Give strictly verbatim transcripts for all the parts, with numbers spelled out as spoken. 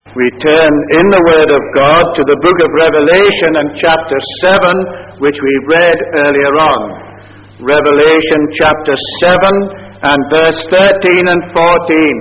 We turn in the Word of God to the book of Revelation and chapter seven, which we read earlier on. Revelation chapter seven and verse thirteen and fourteen.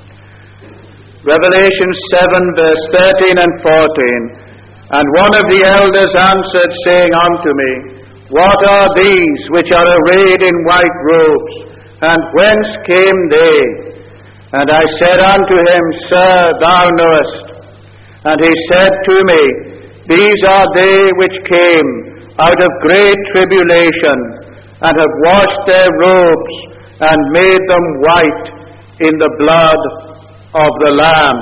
Revelation seven, verse thirteen and fourteen. And one of the elders answered, saying unto me, What are these which are arrayed in white robes, and whence came they? And I said unto him, Sir, thou knowest. And he said to me, These are they which came out of great tribulation, and have washed their robes, and made them white in the blood of the Lamb.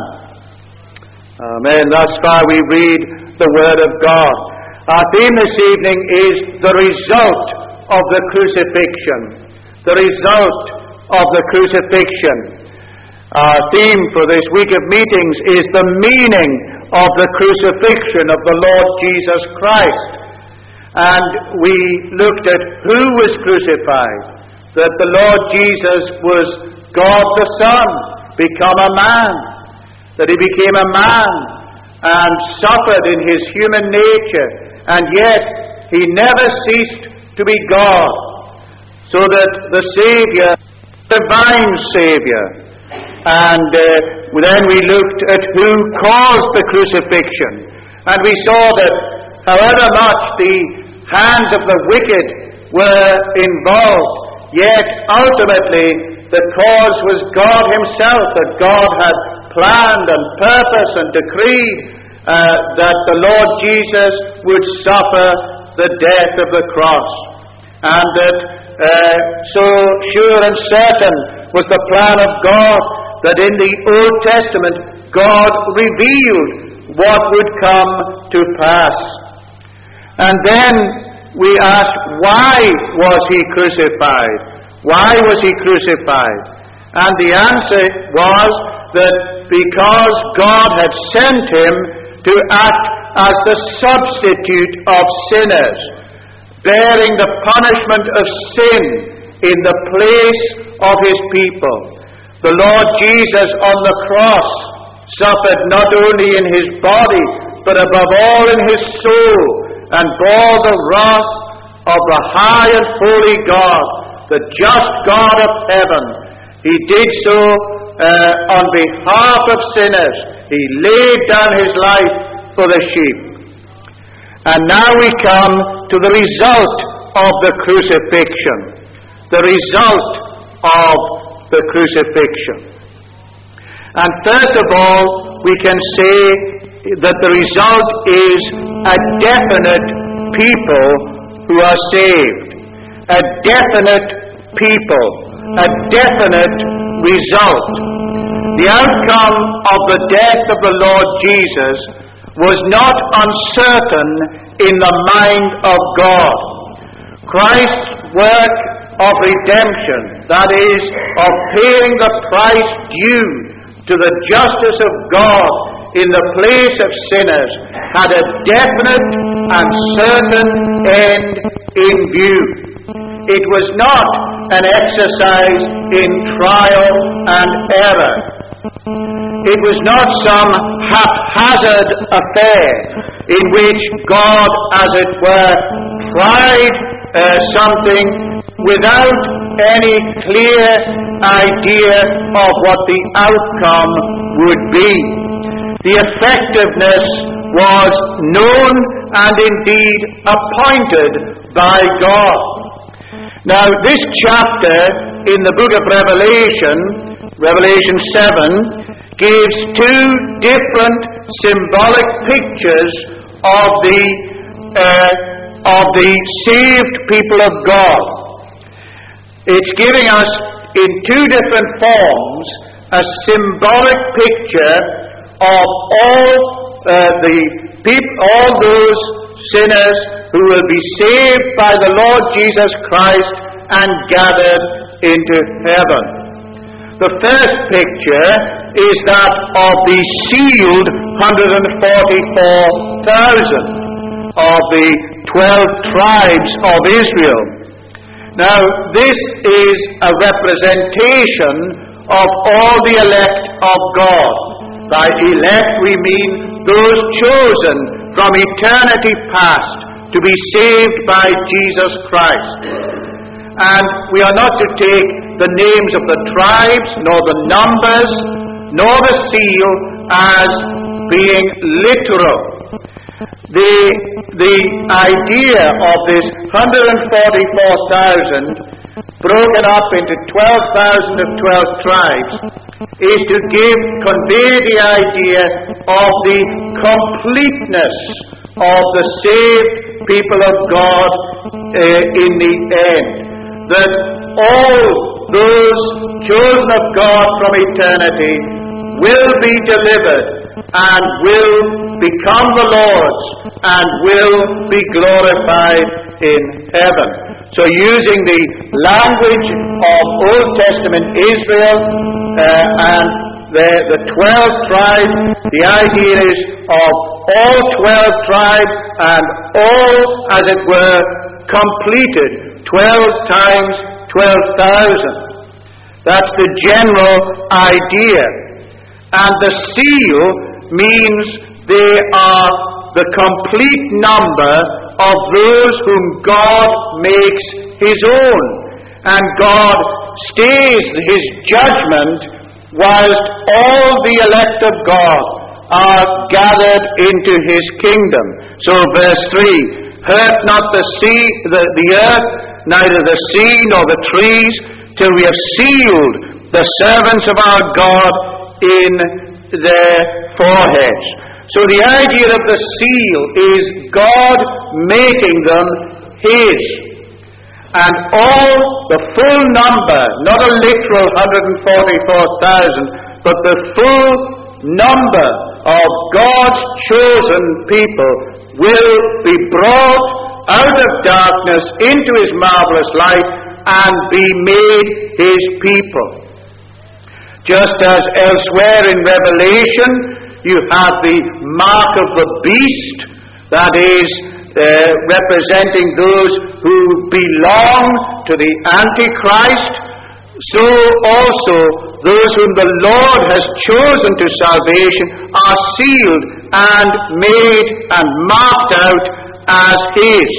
Amen. Thus far we read the Word of God. Our theme this evening is the result of the crucifixion. The result of the crucifixion. Our theme for this week of meetings is the meaning of the crucifixion of the Lord Jesus Christ. And we looked at who was crucified. That the Lord Jesus was God the Son, become a man. That he became a man and suffered in his human nature. And yet he never ceased to be God. So that the Savior, divine Savior. And uh, then we looked at who caused the crucifixion. And we saw that however much the hands of the wicked were involved, yet ultimately the cause was God himself, that God had planned and purposed and decreed uh, that the Lord Jesus would suffer the death of the cross. And that uh, so sure and certain was the plan of God that in the Old Testament God revealed what would come to pass. And then we asked, why was he crucified? Why was he crucified? And the answer was that because God had sent him to act as the substitute of sinners, bearing the punishment of sin in the place of his people. The Lord Jesus on the cross suffered not only in his body, but above all in his soul, and bore the wrath of the high and holy God, the just God of heaven. He did so uh, on behalf of sinners. He laid down his life for the sheep. And now we come to the result of the crucifixion. The result of the crucifixion. And first of all, we can say that the result is a definite people who are saved. A definite people. A definite result. The outcome of the death of the Lord Jesus was not uncertain in the mind of God. Christ's work of redemption, that is, of paying the price due to the justice of God in the place of sinners, had a definite and certain end in view. It was not an exercise in trial and error. It was not some haphazard affair in which God, as it were, tried uh, something without any clear idea of what the outcome would be. The effectiveness was known and indeed appointed by God. Now, this chapter in the book of Revelation, Revelation seven, gives two different symbolic pictures of the uh, of the saved people of God. It's giving us in two different forms a symbolic picture of all uh, the people, all those sinners who will be saved by the Lord Jesus Christ and gathered into heaven. The first picture is that of the sealed one hundred forty-four thousand of the twelve tribes of Israel. Now, this is a representation of all the elect of God. By elect we mean those chosen from eternity past to be saved by Jesus Christ. And we are not to take the names of the tribes, nor the numbers, nor the seal as being literal. The, the idea of this one hundred forty-four thousand broken up into twelve thousand of twelve tribes is to give, convey the idea of the completeness of the saved people of God uh, in the end. That all those chosen of God from eternity will be delivered and will become the Lord's and will be glorified in heaven. So using the language of Old Testament Israel uh, and the, the twelve tribes, the idea is of all twelve tribes and all, as it were, completed, twelve times twelve thousand. That's the general idea. And the seal means they are the complete number of those whom God makes his own. And God stays his judgment whilst all the elect of God are gathered into his kingdom. So verse three, hurt not the sea, the, the earth, neither the sea nor the trees, till we have sealed the servants of our God in their foreheads. So the idea of the seal is God making them his. And all the full number, not a literal one hundred forty-four thousand, but the full number of God's chosen people will be brought out of darkness into his marvelous light and be made his people. Just as elsewhere in Revelation, you have the mark of the beast, that is, uh, representing those who belong to the Antichrist, so also those whom the Lord has chosen to salvation are sealed and made and marked out as his.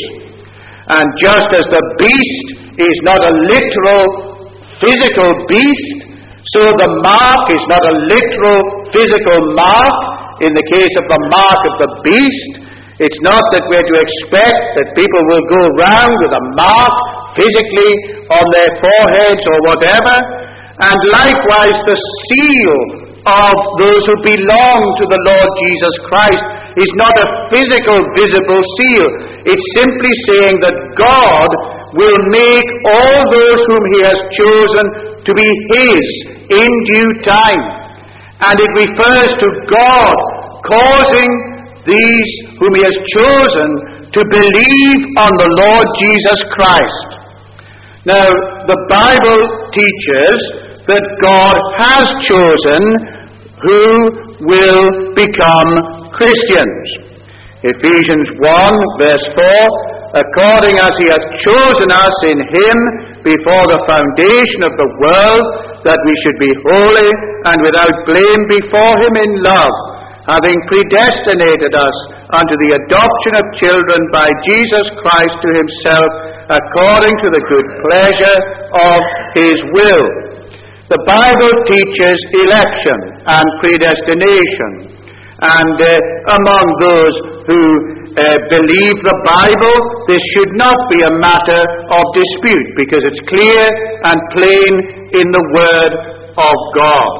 And just as the beast is not a literal physical beast, so the mark is not a literal physical mark. In the case of the mark of the beast, it's not that we're to expect that people will go around with a mark physically on their foreheads or whatever. And likewise the seal of those who belong to the Lord Jesus Christ is not a physical visible seal. It's simply saying that God will make all those whom he has chosen to be his in due time. And it refers to God causing these whom he has chosen to believe on the Lord Jesus Christ. Now, the Bible teaches that God has chosen who will become Christians. Ephesians one, verse four, according as he hath chosen us in him before the foundation of the world, that we should be holy and without blame before him in love, having predestinated us unto the adoption of children by Jesus Christ to himself, according to the good pleasure of his will. The Bible teaches election and predestination. And uh, among those who uh, believe the Bible, this should not be a matter of dispute, because it's clear and plain in the Word of God.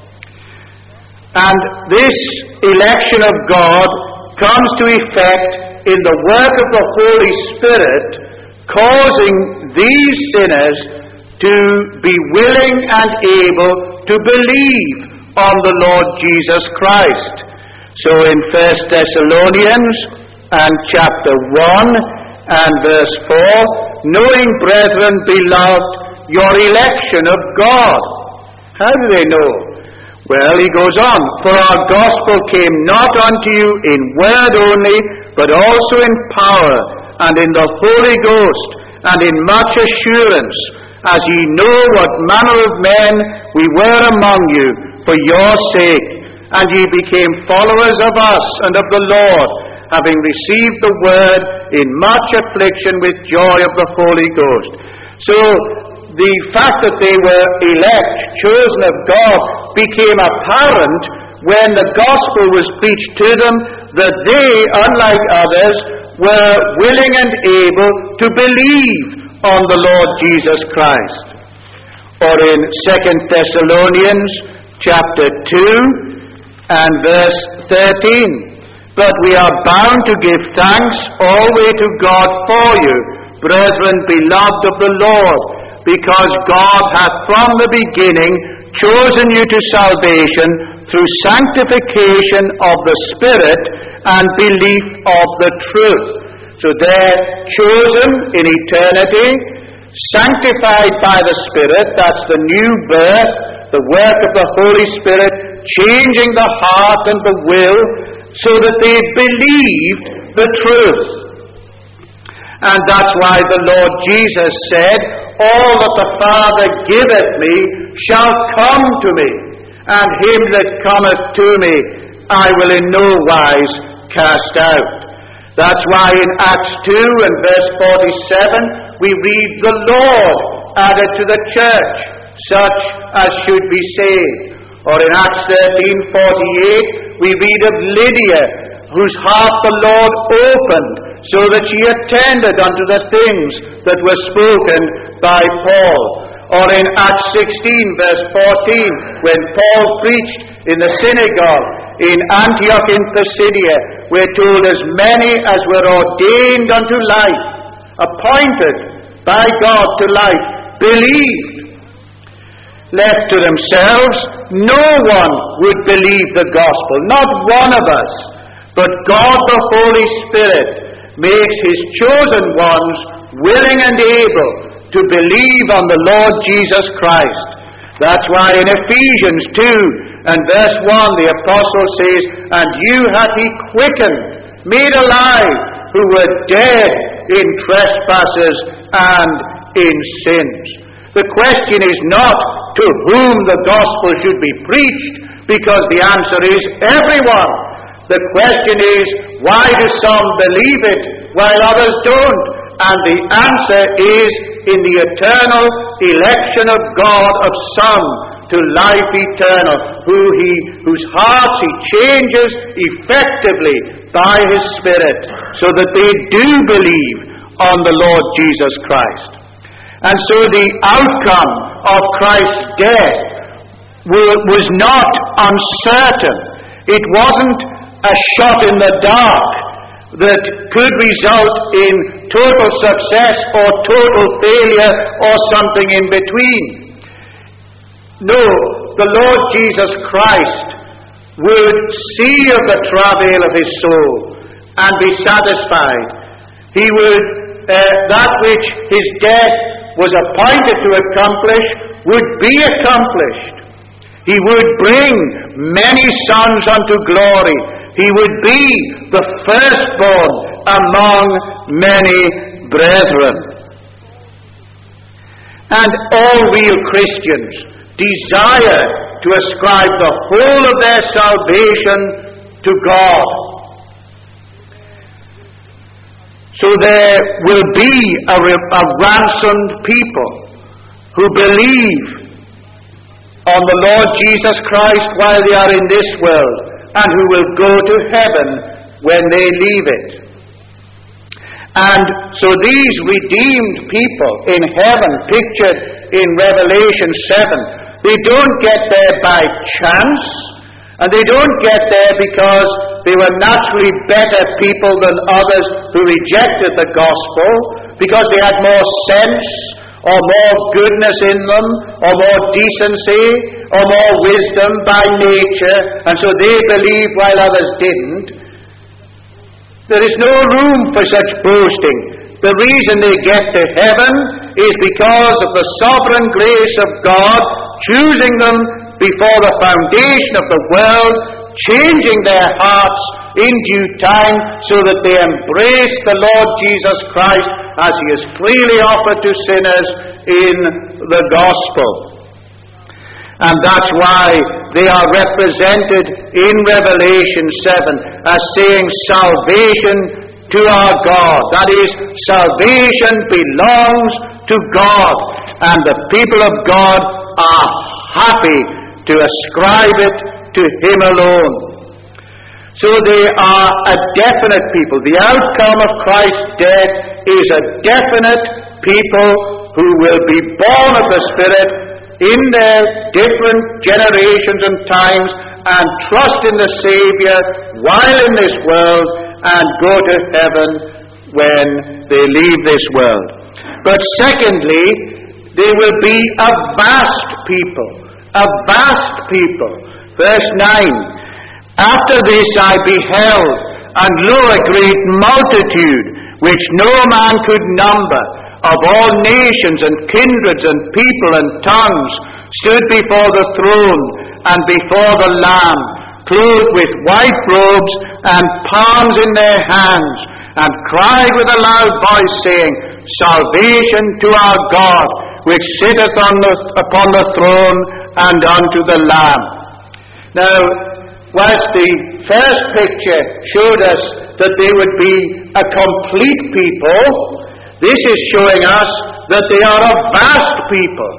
And this election of God comes to effect in the work of the Holy Spirit, causing these sinners to be willing and able to believe on the Lord Jesus Christ. So in First Thessalonians and chapter one and verse four, knowing, brethren, beloved, your election of God. How do they know? Well, he goes on, for our gospel came not unto you in word only, but also in power, and in the Holy Ghost, and in much assurance, as ye know what manner of men we were among you, for your sake. and ye became followers of us and of the Lord, having received the word in much affliction with joy of the Holy Ghost. So the fact that they were elect, chosen of God, became apparent when the gospel was preached to them, that they, unlike others, were willing and able to believe on the Lord Jesus Christ. Or in Second Thessalonians chapter two and verse thirteen, but we are bound to give thanks always to God for you, brethren beloved of the Lord, because God hath from the beginning chosen you to salvation through sanctification of the Spirit and belief of the truth. So they're chosen in eternity, sanctified by the Spirit, that's the new birth, the work of the Holy Spirit, changing the heart and the will, so that they believed the truth. And that's why the Lord Jesus said, all that the Father giveth me shall come to me, and him that cometh to me I will in no wise cast out. That's why in Acts two and verse forty-seven we read, the Lord added to the church such as should be saved. Or in Acts thirteen forty-eight we read of Lydia, whose heart the Lord opened, so that she attended unto the things that were spoken by Paul. Or in Acts sixteen verse fourteen, when Paul preached in the synagogue in Antioch in Pisidia, we're told as many as were ordained unto life, appointed by God to life, believed. Left to themselves, no one would believe the gospel, not one of us. But God the Holy Spirit makes his chosen ones willing and able to believe on the Lord Jesus Christ. That's why in Ephesians two and verse one the apostle says, and you hath he quickened, made alive, who were dead in trespasses and in sins. The question is not to whom the gospel should be preached, because the answer is everyone. The question is, why do some believe it while others don't? And the answer is in the eternal election of God of some to life eternal, who he, whose hearts he changes effectively by his Spirit, so that they do believe on the Lord Jesus Christ. And so the outcome of Christ's death was not uncertain. It wasn't a shot in the dark that could result in total success or total failure or something in between. No, the Lord Jesus Christ would see of the travail of his soul and be satisfied. He would, uh, that which his death was appointed to accomplish would be accomplished. He would bring many sons unto glory. He would be the firstborn among many brethren. And all real Christians desire to ascribe the whole of their salvation to God. So there will be a, a ransomed people who believe on the Lord Jesus Christ while they are in this world, and who will go to heaven when they leave it. And so these redeemed people in heaven, pictured in Revelation seven, they don't get there by chance, and they don't get there because they were naturally better people than others who rejected the gospel, because they had more sense, or more goodness in them, or more decency, or more wisdom by nature, and so they believed while others didn't. There is no room for such boasting. The reason they get to heaven is because of the sovereign grace of God, choosing them before the foundation of the world, changing their hearts in due time, so that they embrace the Lord Jesus Christ as he is freely offered to sinners in the gospel. And that's why they are represented in Revelation seven as saying salvation to our God. That is, salvation belongs to God, and the people of God are happy to ascribe it to Him alone. So they are a definite people. The outcome of Christ's death is a definite people who will be born of the Spirit in their different generations and times and trust in the Savior while in this world and go to heaven when they leave this world. But secondly, they will be a vast people. A vast people. Verse nine. After this I beheld, and lo, a great multitude, which no man could number, of all nations and kindreds and people and tongues, stood before the throne and before the Lamb, clothed with white robes and palms in their hands, and cried with a loud voice, saying, Salvation to our God, which sitteth on the, upon the throne, and unto the Lamb. Now, whilst the first picture showed us that they would be a complete people, this is showing us that they are a vast people.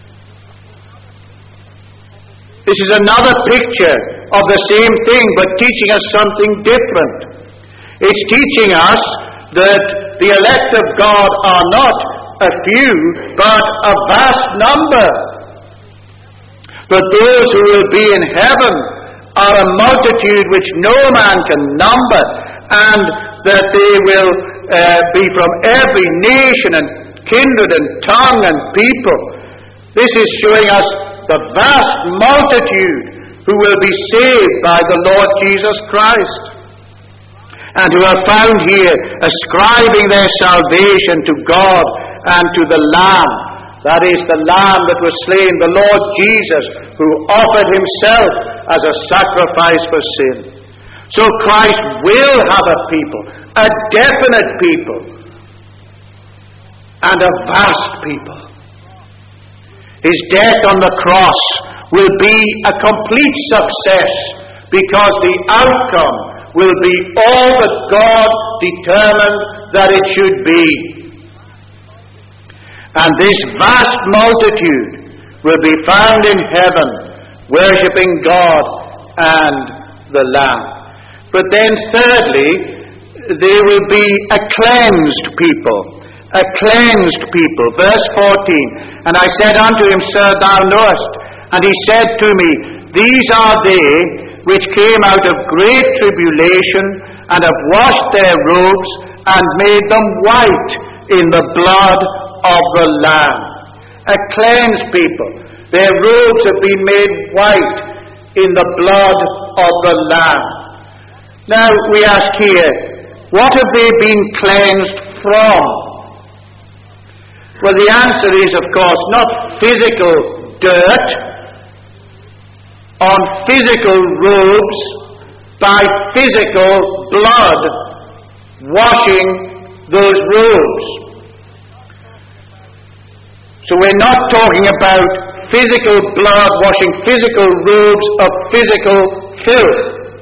This is another picture of the same thing, but teaching us something different. It's teaching us that the elect of God are not a few, but a vast number. But those who will be in heaven are a multitude which no man can number, and that they will uh, be from every nation and kindred and tongue and people. This is showing us the vast multitude who will be saved by the Lord Jesus Christ, and who are found here ascribing their salvation to God and to the Lamb. That is, the Lamb that was slain, the Lord Jesus, who offered Himself as a sacrifice for sin. So Christ will have a people, a definite people, and a vast people. His death on the cross will be a complete success, because the outcome will be all that God determined that it should be. And this vast multitude will be found in heaven, worshipping God and the Lamb. But then thirdly, they will be a cleansed people. A cleansed people. Verse fourteen. And I said unto him, Sir, thou knowest. And he said to me, These are they which came out of great tribulation, and have washed their robes, and made them white in the blood of the Lamb. A cleansed people. Their robes have been made white in the blood of the Lamb. Now we ask here, what have they been cleansed from? Well, the answer is, of course, not physical dirt on physical robes by physical blood washing those robes. So we're not talking about physical blood washing physical robes of physical filth.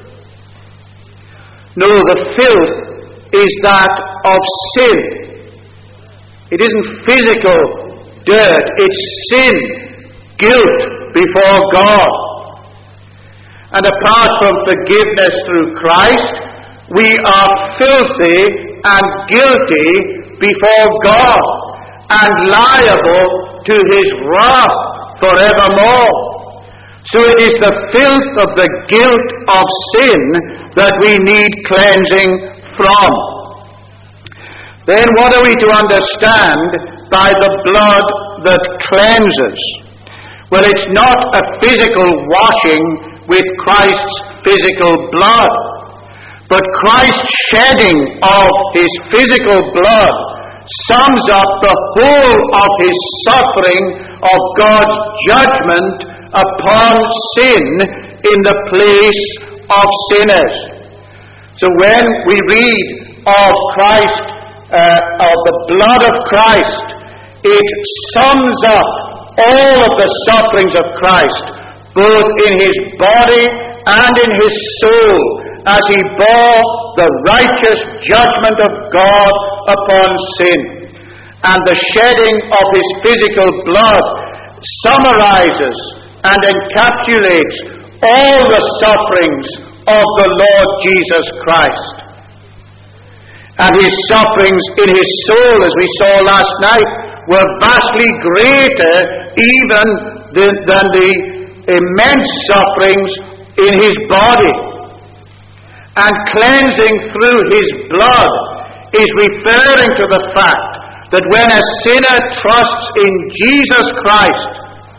No, the filth is that of sin. It isn't physical dirt, it's sin, guilt before God. And apart from forgiveness through Christ, we are filthy and guilty before God, and liable to His wrath forevermore. So it is the filth of the guilt of sin that we need cleansing from. Then what are we to understand by the blood that cleanses? Well, it's not a physical washing with Christ's physical blood, but Christ's shedding of His physical blood sums up the whole of His suffering of God's judgment upon sin in the place of sinners. So when we read of Christ, uh, of the blood of Christ, it sums up all of the sufferings of Christ, both in his body and in his soul, as he bore the righteous judgment of God upon sin. And the shedding of his physical blood summarizes and encapsulates all the sufferings of the Lord Jesus Christ. And his sufferings in his soul, as we saw last night, were vastly greater even than, than the immense sufferings in his body. And cleansing through his blood is referring to the fact that when a sinner trusts in Jesus Christ,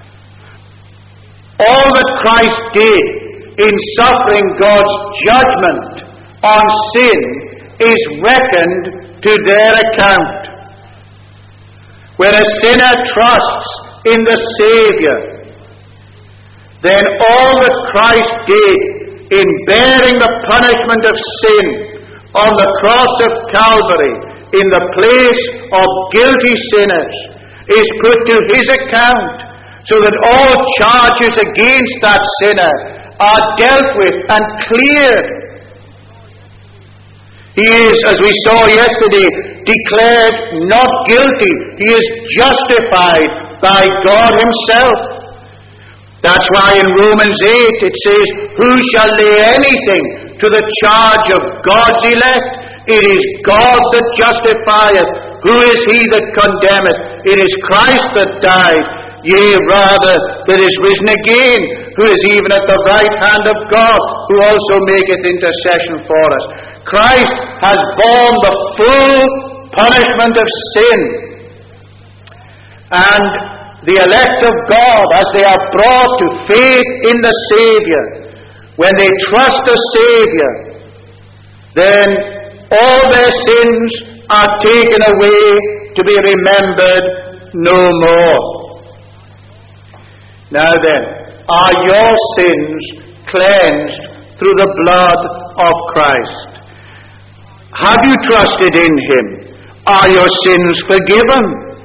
all that Christ did in suffering God's judgment on sin is reckoned to their account. When a sinner trusts in the Savior, then all that Christ did in bearing the punishment of sin on the cross of Calvary in the place of guilty sinners is put to his account, so that all charges against that sinner are dealt with and cleared. He is, as we saw yesterday, declared not guilty. He is justified by God himself. That's why in Romans eight it says, "Who shall lay anything to the charge of God's elect? It is God that justifieth. Who is he that condemneth? It is Christ that died, yea, rather, that is risen again, who is even at the right hand of God, who also maketh intercession for us." Christ has borne the full punishment of sin. And the elect of God, as they are brought to faith in the Savior, when they trust the Savior, then all their sins are taken away to be remembered no more. Now then, are your sins cleansed through the blood of Christ? Have you trusted in him? Are your sins forgiven?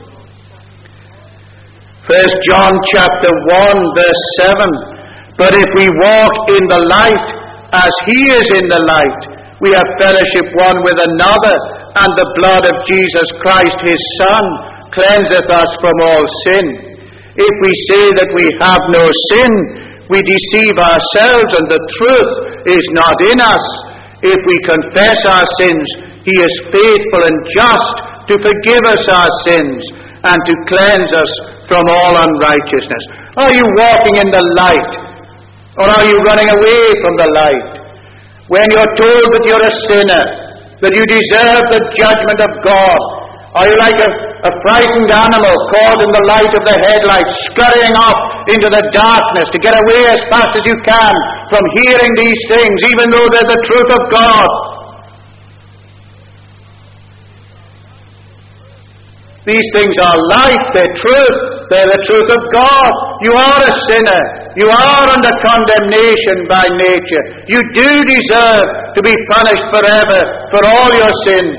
First John chapter one verse seven, "But if we walk in the light as he is in the light, we have fellowship one with another, and the blood of Jesus Christ his Son cleanseth us from all sin. If we say that we have no sin, we deceive ourselves, and the truth is not in us. If we confess our sins, he is faithful and just to forgive us our sins and to cleanse us from all unrighteousness." Are you walking in the light, or are you running away from the light? When you're told that you're a sinner, that you deserve the judgment of God, are you like a, a frightened animal caught in the light of the headlights, scurrying off into the darkness to get away as fast as you can from hearing these things, even though they're the truth of God? These things are life, they're truth, they're the truth of God. You are a sinner. You are under condemnation by nature. You do deserve to be punished forever for all your sins.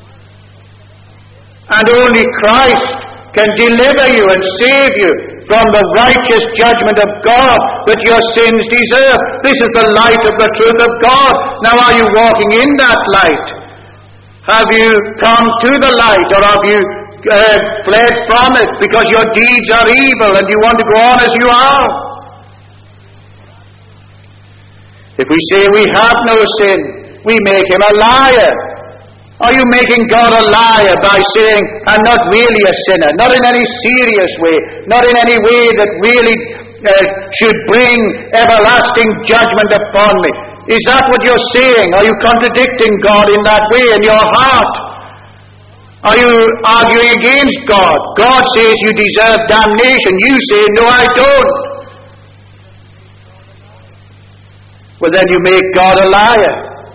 And only Christ can deliver you and save you from the righteous judgment of God that your sins deserve. This is the light of the truth of God. Now, are you walking in that light? Have you come to the light, or have you uh, fled from it because your deeds are evil and you want to go on as you are? If we say we have no sin, we make him a liar. Are you making God a liar by saying, "I'm not really a sinner," not in any serious way, not in any way that really uh, should bring everlasting judgment upon me? Is that what you're saying? Are you contradicting God in that way in your heart? Are you arguing against God? God says you deserve damnation. You say, "No, I don't." Well, then you make God a liar.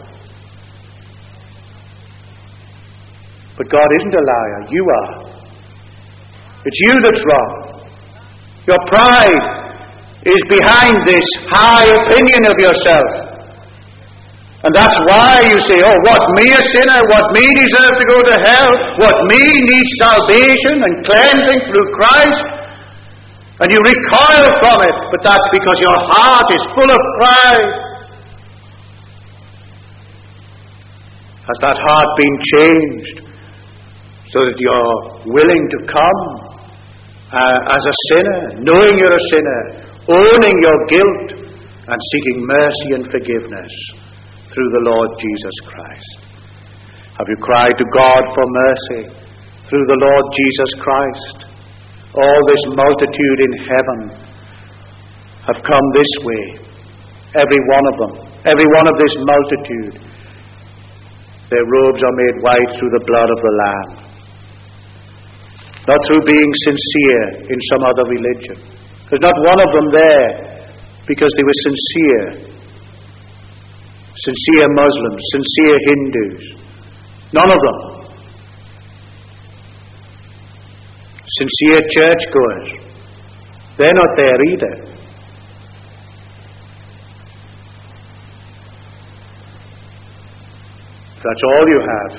But God isn't a liar. You are. It's you that's wrong. Your pride is behind this high opinion of yourself. And that's why you say, "Oh, what, me a sinner? What, me deserve to go to hell? What, me needs salvation and cleansing through Christ?" and you recoil from it, but that's because your heart is full of pride. Has that heart been changed so that you're willing to come uh, as a sinner, knowing you're a sinner, owning your guilt, and seeking mercy and forgiveness through the Lord Jesus Christ? Have you cried to God for mercy through the Lord Jesus Christ? All this multitude in heaven have come this way. Every one of them. Every one of this multitude. Their robes are made white through the blood of the Lamb. Not through being sincere in some other religion. There's not one of them there because they were sincere. Sincere Muslims, sincere Hindus. None of them. Sincere churchgoers. They're not there either. That's all you have.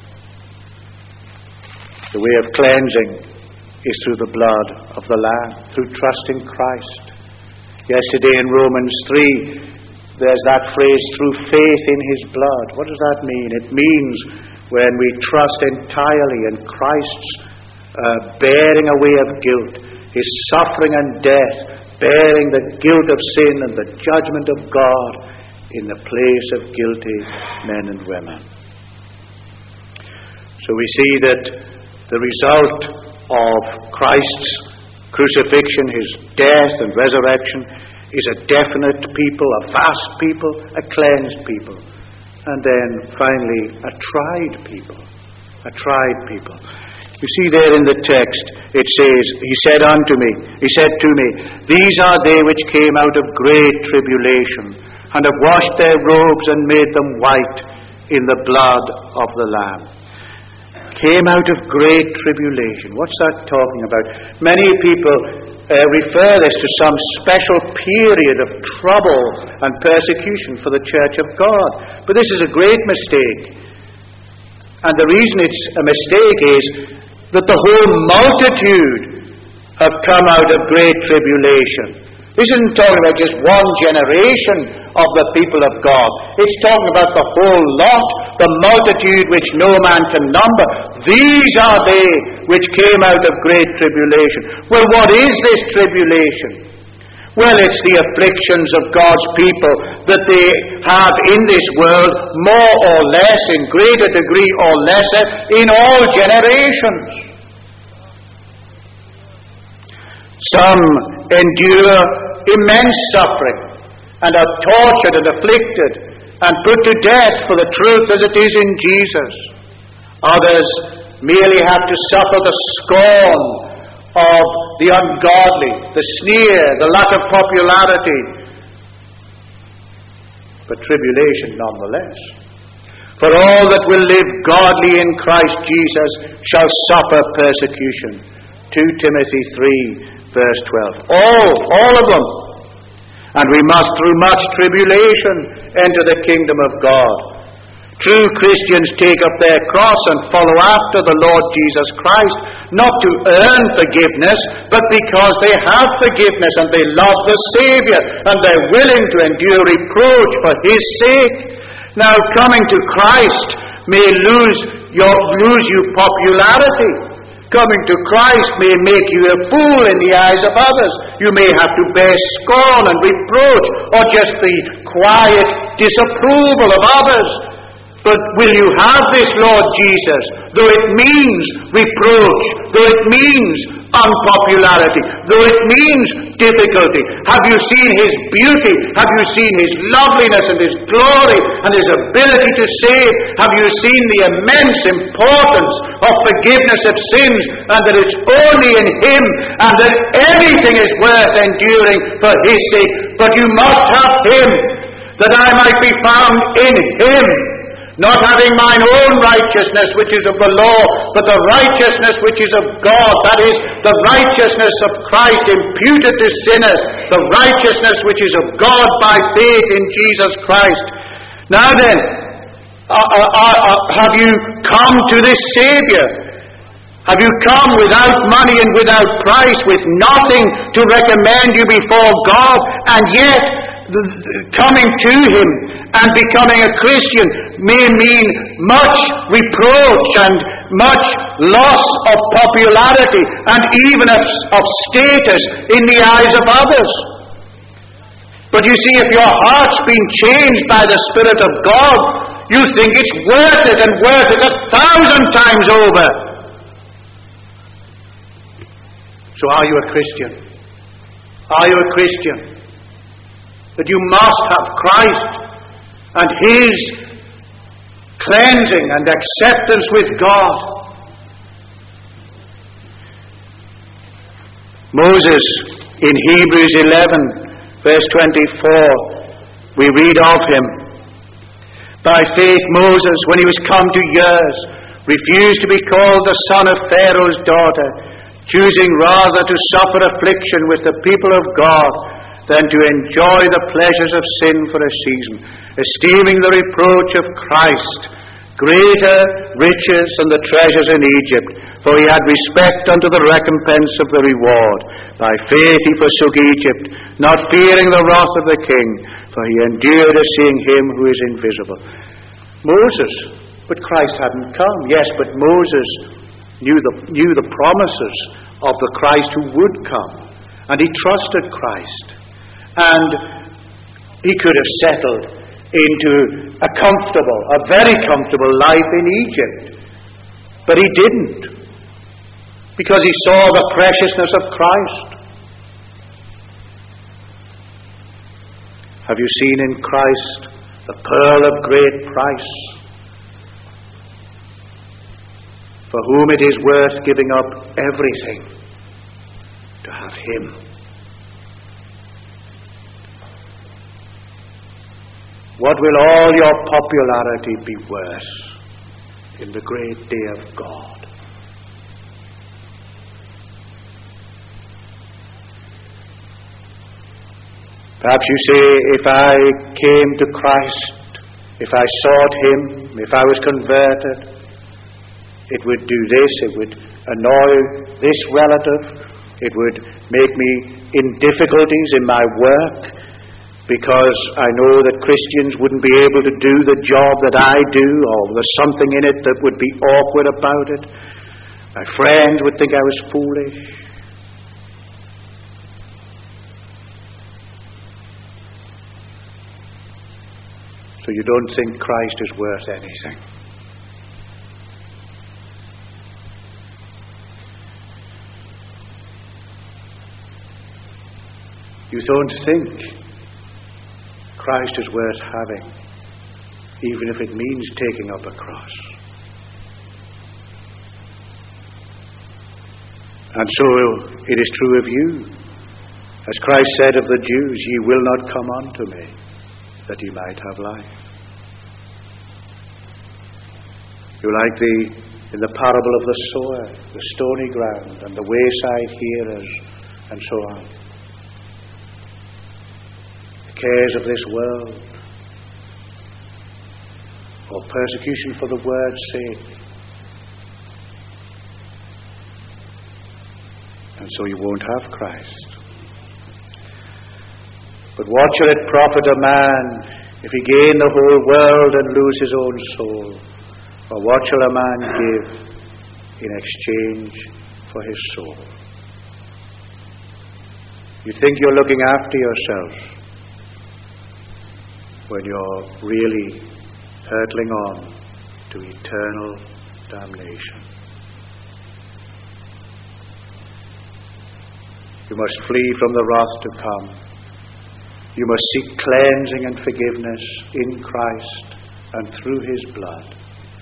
The way of cleansing is through the blood of the Lamb, through trusting Christ. Yesterday in Romans three, there's that phrase, through faith in his blood. What does that mean? It means when we trust entirely in Christ's uh, bearing away of guilt, his suffering and death, bearing the guilt of sin and the judgment of God in the place of guilty men and women. So we see that the result of Christ's crucifixion, his death and resurrection, is a definite people, a vast people, a cleansed people. And then finally, a tried people. A tried people. You see there in the text, it says, He said unto me, He said to me, These are they which came out of great tribulation, and have washed their robes and made them white in the blood of the Lamb. Came out of great tribulation. What's that talking about? Many people uh, refer this to some special period of trouble and persecution for the church of God. But this is a great mistake. And the reason it's a mistake is that the whole multitude have come out of great tribulation. This isn't talking about just one generation of the people of God. It's talking about the whole lot, the multitude which no man can number. These are they which came out of great tribulation. Well, what is this tribulation? Well, it's the afflictions of God's people that they have in this world, more or less, in greater degree or lesser, in all generations. Some endure immense suffering and are tortured and afflicted and put to death for the truth as it is in Jesus. Others merely have to suffer the scorn of the ungodly, the sneer, the lack of popularity, but tribulation nonetheless. For all that will live godly in Christ Jesus shall suffer persecution. Second Timothy three, verse twelve. All, all of them. And we must through much tribulation enter the kingdom of God. True Christians take up their cross and follow after the Lord Jesus Christ, not to earn forgiveness, but because they have forgiveness and they love the Saviour and they're willing to endure reproach for His sake. Now, coming to Christ may lose your lose you popularity. Coming to Christ may make you a fool in the eyes of others. You may have to bear scorn and reproach, or just the quiet disapproval of others. But will you have this, Lord Jesus, though it means reproach, though it means unpopularity, though it means difficulty? Have you seen His beauty? Have you seen His loveliness and His glory and His ability to save? Have you seen the immense importance of forgiveness of sins, and that it's only in Him, and that everything is worth enduring for His sake? But you must have Him, that I might be found in Him, not having mine own righteousness which is of the law, but the righteousness which is of God, that is, the righteousness of Christ imputed to sinners, the righteousness which is of God by faith in Jesus Christ. Now then, uh, uh, uh, have you come to this Saviour? Have you come without money and without price, with nothing to recommend you before God, and yet the, the, coming to Him and becoming a Christian may mean much reproach and much loss of popularity and even of, of status in the eyes of others? But you see, if your heart's been changed by the Spirit of God, you think it's worth it and worth it a thousand times over. So are you a Christian? Are you a Christian? That you must have Christ and His cleansing and acceptance with God. Moses, in Hebrews eleven, verse twenty-four, we read of him. By faith Moses, when he was come to years, refused to be called the son of Pharaoh's daughter, choosing rather to suffer affliction with the people of God than to enjoy the pleasures of sin for a season, esteeming the reproach of Christ greater riches than the treasures in Egypt, for he had respect unto the recompense of the reward. By faith he forsook Egypt, not fearing the wrath of the king, for he endured as seeing him who is invisible. Moses, but Christ hadn't come. Yes, but Moses knew the, knew the promises of the Christ who would come, and he trusted Christ. And he could have settled into a comfortable, a very comfortable life in Egypt. But he didn't, because he saw the preciousness of Christ. Have you seen in Christ the pearl of great price, for whom it is worth giving up everything to have Him? What will all your popularity be worth in the great day of God? Perhaps you say, if I came to Christ, if I sought Him, if I was converted, it would do this, it would annoy this relative, it would make me in difficulties in my work, because I know that Christians wouldn't be able to do the job that I do, or there's something in it that would be awkward about it. My friends would think I was foolish. So you don't think Christ is worth anything. You don't think Christ is worth having, even if it means taking up a cross. And so it is true of you. As Christ said of the Jews, ye will not come unto me, that ye might have life. You like the, in the parable of the sower, the stony ground and the wayside hearers, and so on. Cares of this world, or persecution for the word's sake, and so you won't have Christ. But what shall it profit a man if he gain the whole world and lose his own soul? Or what shall a man give in exchange for his soul? You think you're looking after yourself when you're really hurtling on to eternal damnation. You must flee from the wrath to come. You must seek cleansing and forgiveness in Christ and through His blood.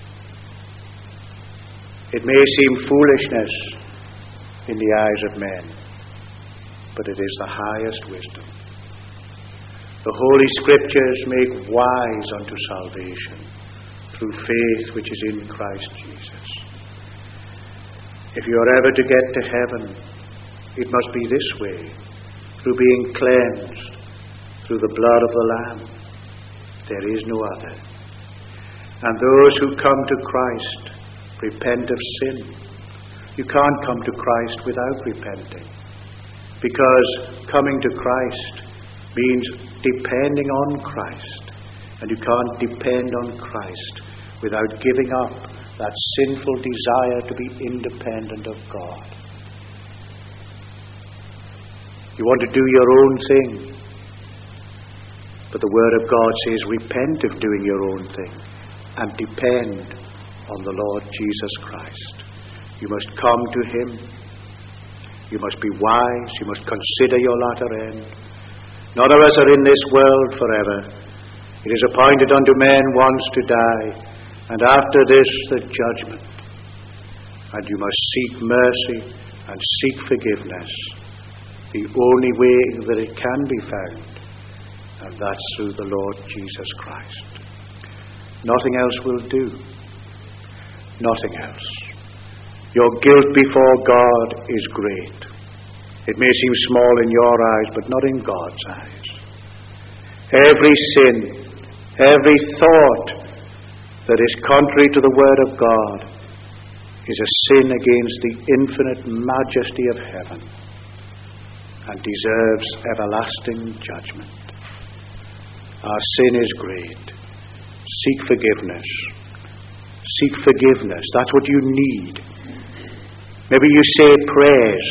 It may seem foolishness in the eyes of men, but it is the highest wisdom. The Holy Scriptures make wise unto salvation through faith which is in Christ Jesus. If you are ever to get to heaven, it must be this way, through being cleansed through the blood of the Lamb. There is no other. And those who come to Christ repent of sin, You can't come to Christ without repenting, because coming to Christ means depending on Christ, and you can't depend on Christ without giving up that sinful desire to be independent of God. You want to do your own thing, but the Word of God says repent of doing your own thing and depend on the Lord Jesus Christ. You must come to Him. You must be wise. You must consider your latter end. None of us are in this world forever. It is appointed unto men once to die, and after this the judgment. And you must seek mercy and seek forgiveness, the only way that it can be found, and that's through the Lord Jesus Christ. Nothing else will do. Nothing else. Your guilt before God is great. It may seem small in your eyes, but not in God's eyes. Every sin, every thought that is contrary to the Word of God is a sin against the infinite majesty of heaven and deserves everlasting judgment. Our sin is great. Seek forgiveness. Seek forgiveness. That's what you need. Maybe you say prayers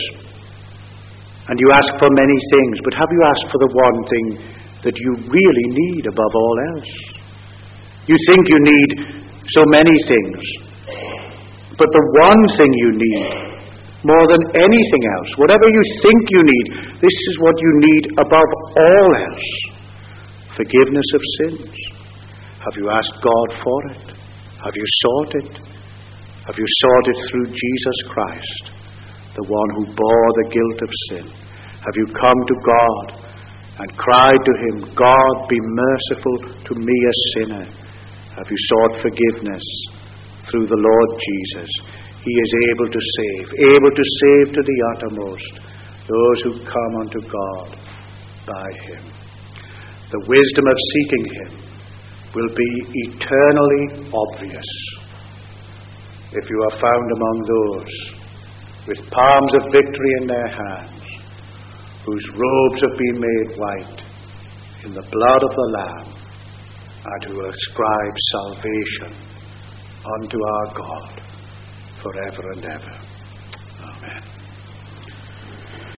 and you ask for many things, but have you asked for the one thing that you really need above all else? You think you need so many things, but the one thing you need more than anything else, whatever you think you need, this is what you need above all else: forgiveness of sins. Have you asked God for it? Have you sought it? Have you sought it through Jesus Christ, the one who bore the guilt of sin? Have you come to God and cried to Him, God, be merciful to me, a sinner? Have you sought forgiveness through the Lord Jesus? He is able to save, able to save to the uttermost those who come unto God by Him. The wisdom of seeking Him will be eternally obvious if you are found among those with palms of victory in their hands, whose robes have been made white in the blood of the Lamb, and who ascribe salvation unto our God forever and ever. Amen.